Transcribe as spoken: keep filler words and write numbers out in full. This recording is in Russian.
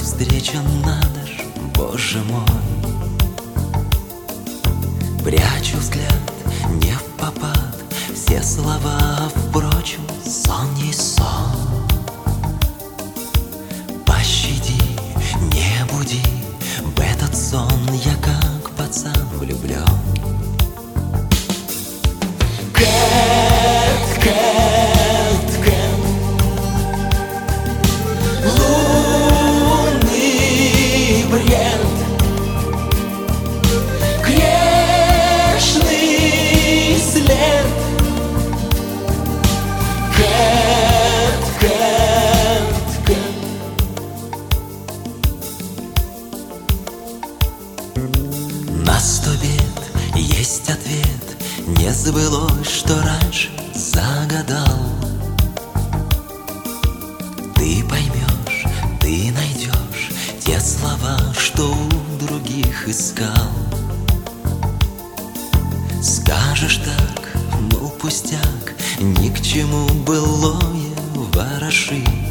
встреча надо ж, боже мой. Прячу взгляд, не впопад, все слова, впрочем, сон не сон. Пощади, не буди, в этот сон я как пацан влюблен. Кэт, Кэт, Кэт, лунный бред, грешный след. Кэт, Кэт, Кэт. На сто бед есть ответ, не сбылось, что раньше загадал. Ты поймешь, ты найдешь те слова, что у других искал. Скажешь так, ну пустяк, ни к чему былое вороши.